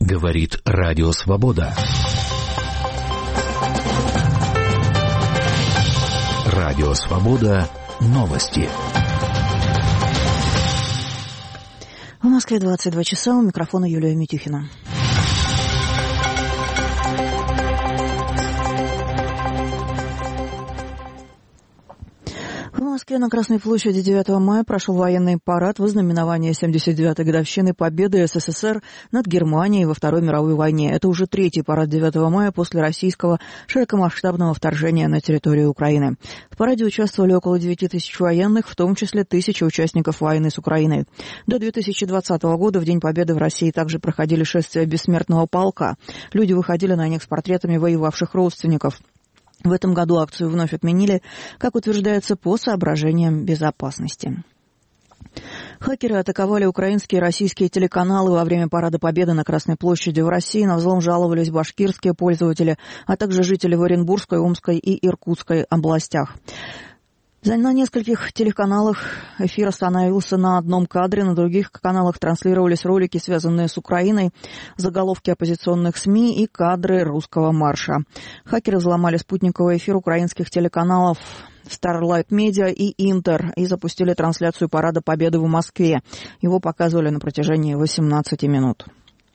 Говорит Радио Свобода. Радио Свобода. Новости. В Москве 22 часа. У микрофона Юлия Митюхина. В Москве на Красной площади 9 мая прошел военный парад в ознаменование 79-й годовщины победы СССР над Германией во Второй мировой войне. Это уже третий парад 9 мая после российского широкомасштабного вторжения на территорию Украины. В параде участвовали около 9 тысяч военных, в том числе 1000 участников войны с Украиной. До 2020 года, в День Победы, в России также проходили шествия бессмертного полка. Люди выходили на них с портретами воевавших родственников. В этом году акцию вновь отменили, как утверждается, по соображениям безопасности. Хакеры атаковали украинские и российские телеканалы во время Парада Победы на Красной площади. В России на взлом жаловались башкирские пользователи, а также жители в Оренбургской, Омской и Иркутской областях. На нескольких телеканалах эфир остановился на одном кадре, на других каналах транслировались ролики, связанные с Украиной, заголовки оппозиционных СМИ и кадры русского марша. Хакеры взломали спутниковый эфир украинских телеканалов Starlight Media и Интер и запустили трансляцию Парада Победы в Москве. Его показывали на протяжении 18 минут.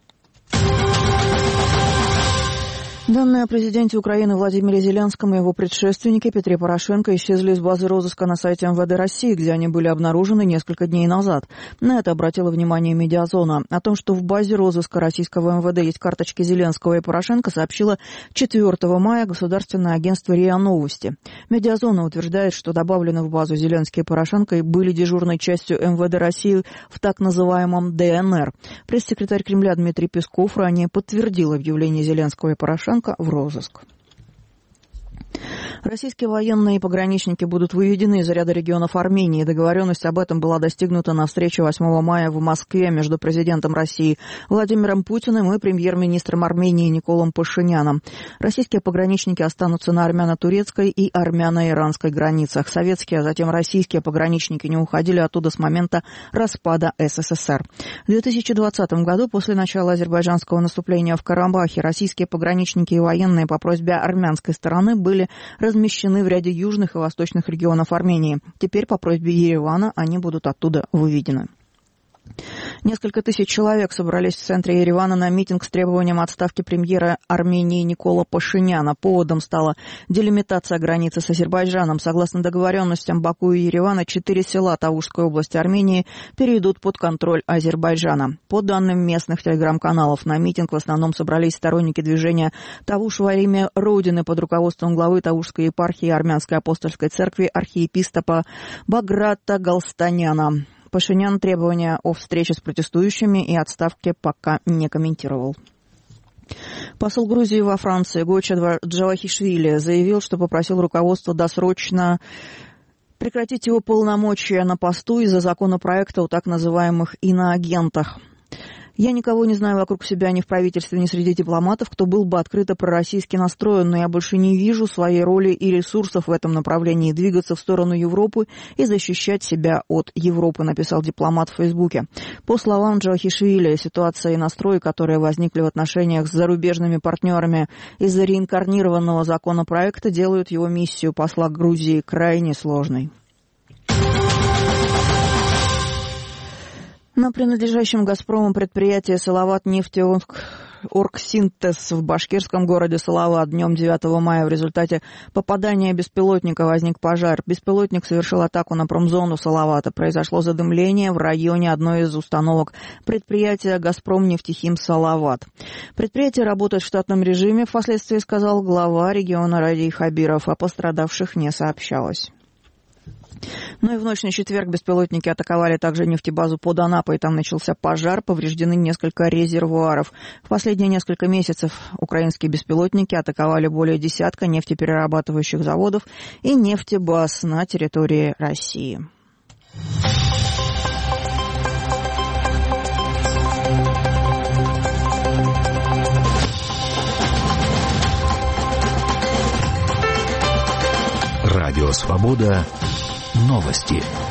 Данные о президенте Украины Владимире Зеленском и его предшественнике Петре Порошенко исчезли из базы розыска на сайте МВД России, где они были обнаружены несколько дней назад. На это обратила внимание «Медиазона». О том, что в базе розыска российского МВД есть карточки Зеленского и Порошенко, сообщило 4 мая государственное агентство РИА Новости. «Медиазона» утверждает, что добавлены в базу Зеленский и Порошенко и были дежурной частью МВД России в так называемом ДНР. Пресс-секретарь Кремля Дмитрий Песков ранее подтвердил объявление Зеленского и Порошенко в розыск. Российские военные и пограничники будут выведены из ряда регионов Армении. Договоренность об этом была достигнута на встрече 8 мая в Москве между президентом России Владимиром Путиным и премьер-министром Армении Николом Пашиняном. Российские пограничники останутся на армяно-турецкой и армяно-иранской границах. Советские, а затем российские пограничники не уходили оттуда с момента распада СССР. В 2020 году, после начала азербайджанского наступления в Карабахе, российские пограничники и военные по просьбе армянской стороны были размещены в ряде южных и восточных регионов Армении. Теперь по просьбе Еревана они будут оттуда выведены. Несколько тысяч человек собрались в центре Еревана на митинг с требованием отставки премьера Армении Никола Пашиняна. Поводом стала делимитация границы с Азербайджаном. Согласно договоренностям Баку и Еревана, 4 села Тавушской области Армении перейдут под контроль Азербайджана. По данным местных телеграм-каналов, на митинг в основном собрались сторонники движения «Тавуш во имя Родины» под руководством главы Тавушской епархии Армянской апостольской церкви архиепископа Баграта Галстаняна. Пашинян требования о встрече с протестующими и отставке пока не комментировал. Посол Грузии во Франции Гоча Джавахишвили заявил, что попросил руководство досрочно прекратить его полномочия на посту из-за законопроекта о так называемых иноагентах. Я никого не знаю вокруг себя ни в правительстве, ни среди дипломатов, кто был бы открыто пророссийски настроен, но я больше не вижу своей роли и ресурсов в этом направлении двигаться в сторону Европы и защищать себя от Европы, написал дипломат в Фейсбуке. По словам Джавахишвили, ситуация и настрой, которые возникли в отношениях с зарубежными партнерами из-за реинкарнированного законопроекта, делают его миссию посла Грузии крайне сложной. На принадлежащем «Газпрому» предприятии «Салават-нефтеоргсинтез» в башкирском городе Салават днем 9 мая в результате попадания беспилотника возник пожар. Беспилотник совершил атаку на промзону Салавата. Произошло задымление в районе одной из установок предприятия «Газпром-нефтехим Салават». Предприятие работает в штатном режиме, впоследствии сказал глава региона Радий Хабиров. О пострадавших не сообщалось. Ну и в ночь на четверг беспилотники атаковали также нефтебазу под Анапой. Там начался пожар, повреждены несколько резервуаров. В последние несколько месяцев украинские беспилотники атаковали более десятка нефтеперерабатывающих заводов и нефтебаз на территории России. Радио Свобода. Новости.